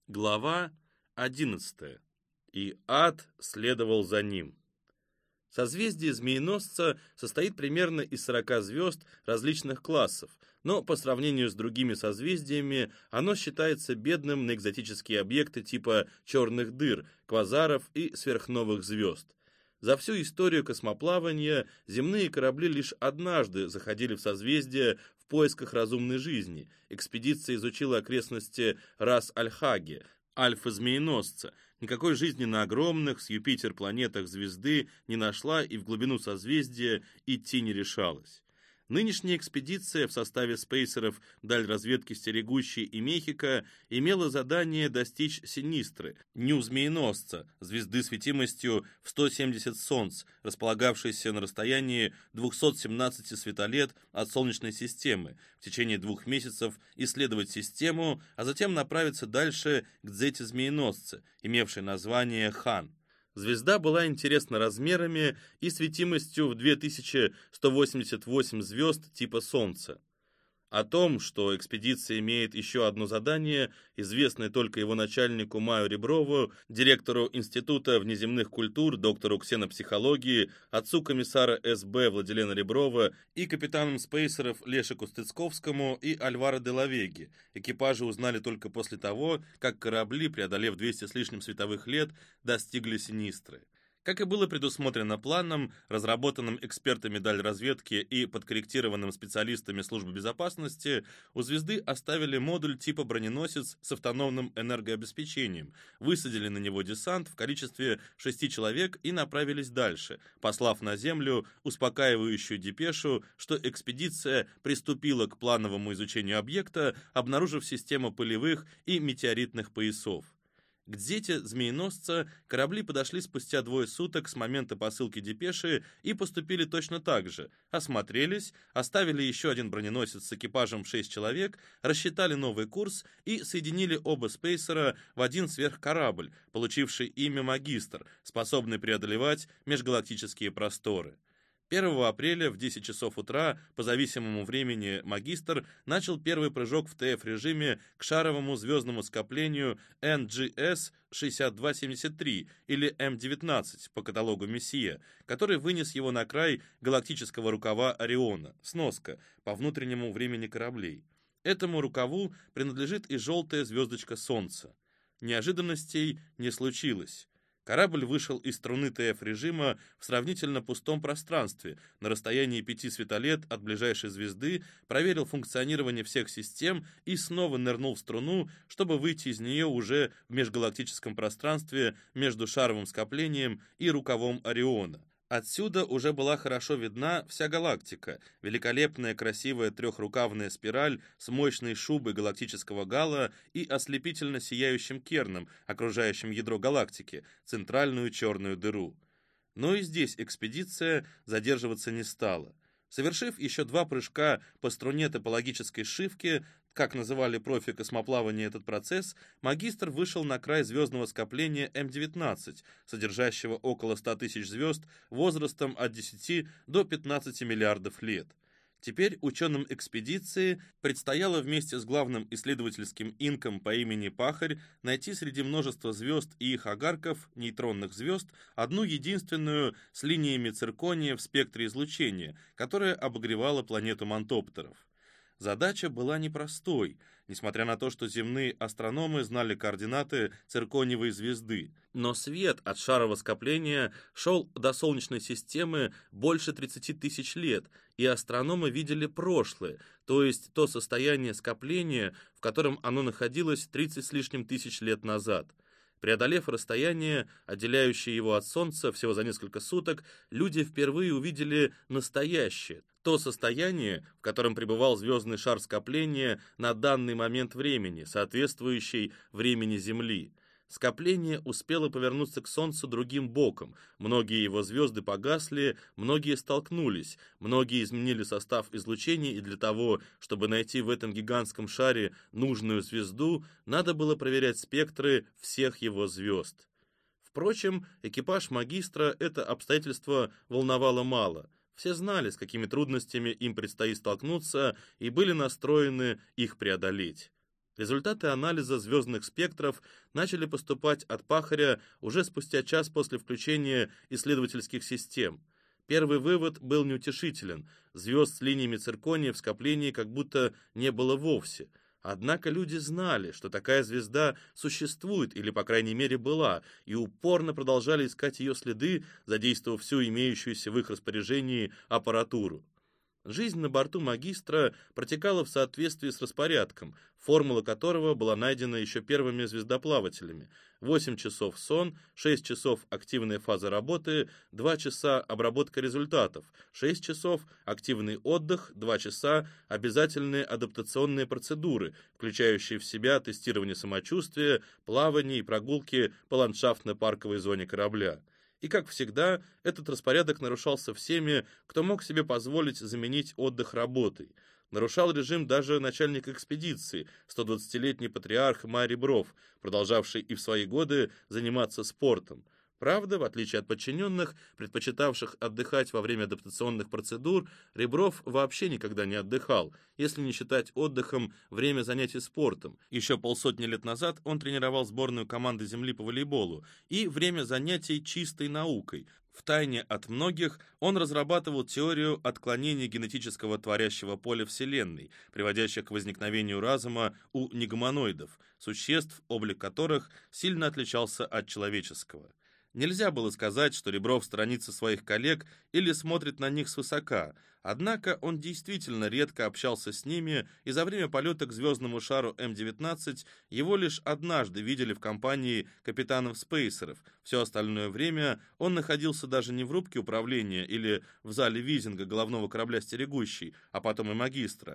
Глава 11. И ад следовал за ним. Созвездие Змееносца состоит примерно из 40 звезд различных классов, но по сравнению с другими созвездиями оно считается бедным на экзотические объекты типа черных дыр, квазаров и сверхновых звезд. За всю историю космоплавания земные корабли лишь однажды заходили в созвездие в поисках разумной жизни. Экспедиция изучила окрестности Рас-Аль-Хаги, альфа-змееносца. Никакой жизни на огромных с Юпитер планетах звезды не нашла и в глубину созвездия идти не решалась. Нынешняя экспедиция в составе спейсеров дальразведки «Стерегущий» и «Мехико» имела задание достичь Синистры, Нью-змееносца, звезды светимостью в 170 солнц, располагавшейся на расстоянии 217 светолет от Солнечной системы, в течение 2 месяцев исследовать систему, а затем направиться дальше к Дзете-змееносце, имевшей название Хан. Звезда была интересна размерами и светимостью в 2188 звезд типа Солнца. О том, что экспедиция имеет еще одно задание, известное только его начальнику Маю Реброву, директору Института внеземных культур, доктору ксенопсихологии, отцу комиссара СБ Владилена Реброва и капитанам спейсеров Лешику Стыцковскому и Альваро де ла Веге. Экипажи узнали только после того, как корабли, преодолев 200 с лишним световых лет, достигли Синистры. Как и было предусмотрено планом, разработанным экспертами дальразведки и подкорректированным специалистами службы безопасности, у звезды оставили модуль типа броненосец с автономным энергообеспечением, высадили на него десант в количестве 6 человек и направились дальше, послав на Землю успокаивающую депешу, что экспедиция приступила к плановому изучению объекта, обнаружив систему пылевых и метеоритных поясов. К Дзете-змееносца корабли подошли спустя 2 суток с момента посылки депеши и поступили точно так же. Осмотрелись, оставили еще один броненосец с экипажем в 6 человек, рассчитали новый курс и соединили оба спейсера в один сверхкорабль, получивший имя «Магистр», способный преодолевать межгалактические просторы. 1 апреля в 10 часов утра по зависимому времени «Магистр» начал первый прыжок в ТФ-режиме к шаровому звездному скоплению NGS-6273 или М-19 по каталогу Мессия, который вынес его на край галактического рукава Ориона, сноска, по внутреннему времени кораблей. Этому рукаву принадлежит и желтая звездочка Солнца. Неожиданностей не случилось. Корабль вышел из струны ТФ-режима в сравнительно пустом пространстве, на расстоянии 5 светолет от ближайшей звезды, проверил функционирование всех систем и снова нырнул в струну, чтобы выйти из нее уже в межгалактическом пространстве между шаровым скоплением и рукавом Ориона. Отсюда уже была хорошо видна вся галактика, великолепная красивая трехрукавная спираль с мощной шубой галактического гала и ослепительно сияющим керном, окружающим ядро галактики, центральную черную дыру. Но и здесь экспедиция задерживаться не стала. Совершив еще 2 прыжка по струне топологической шивки, как называли профи космоплавания этот процесс, магистр вышел на край звездного скопления М-19, содержащего около 100 тысяч звезд возрастом от 10 до 15 миллиардов лет. Теперь ученым экспедиции предстояло вместе с главным исследовательским инком по имени Пахарь найти среди множества звезд и их огарков, нейтронных звезд, одну единственную с линиями циркония в спектре излучения, которая обогревала планету Мантоптеров. Задача была непростой, несмотря на то, что земные астрономы знали координаты циркониевой звезды. Но свет от шарового скопления шел до Солнечной системы больше 30 тысяч лет, и астрономы видели прошлое, то есть то состояние скопления, в котором оно находилось 30 с лишним тысяч лет назад. Преодолев расстояние, отделяющее его от Солнца всего за несколько суток, люди впервые увидели настоящее, то состояние, в котором пребывал звездный шар скопления на данный момент времени, соответствующий времени Земли. Скопление успело повернуться к Солнцу другим боком, многие его звезды погасли, многие столкнулись, многие изменили состав излучения, и для того, чтобы найти в этом гигантском шаре нужную звезду, надо было проверять спектры всех его звезд. Впрочем, экипаж магистра это обстоятельство волновало мало. Все знали, с какими трудностями им предстоит столкнуться, и были настроены их преодолеть. Результаты анализа звездных спектров начали поступать от Пахаря уже спустя час после включения исследовательских систем. Первый вывод был неутешителен. Звезд с линиями циркония в скоплении как будто не было вовсе. Однако люди знали, что такая звезда существует, или, по крайней мере, была, и упорно продолжали искать ее следы, задействовав всю имеющуюся в их распоряжении аппаратуру. Жизнь на борту «Магистра» протекала в соответствии с распорядком, формула которого была найдена еще первыми звездоплавателями. 8 часов сон, 6 часов активная фаза работы, 2 часа обработка результатов, 6 часов активный отдых, 2 часа обязательные адаптационные процедуры, включающие в себя тестирование самочувствия, плавание и прогулки по ландшафтно-парковой зоне корабля. И, как всегда, этот распорядок нарушался всеми, кто мог себе позволить заменить отдых работой. Нарушал режим даже начальник экспедиции, 120-летний патриарх Май Ребров, продолжавший и в свои годы заниматься спортом. Правда, в отличие от подчиненных, предпочитавших отдыхать во время адаптационных процедур, Ребров вообще никогда не отдыхал, если не считать отдыхом время занятий спортом. Еще полсотни лет назад он тренировал сборную команды Земли по волейболу, и время занятий чистой наукой. Втайне от многих он разрабатывал теорию отклонений генетического творящего поля Вселенной, приводящих к возникновению разума у негуманоидов, существ, облик которых сильно отличался от человеческого. Нельзя было сказать, что Ребров сторонится своих коллег или смотрит на них свысока, однако он действительно редко общался с ними, и за время полета к звездному шару М-19 его лишь однажды видели в компании капитанов-спейсеров. Все остальное время он находился даже не в рубке управления или в зале визинга головного корабля «Стерегущий», а потом и «Магистра»,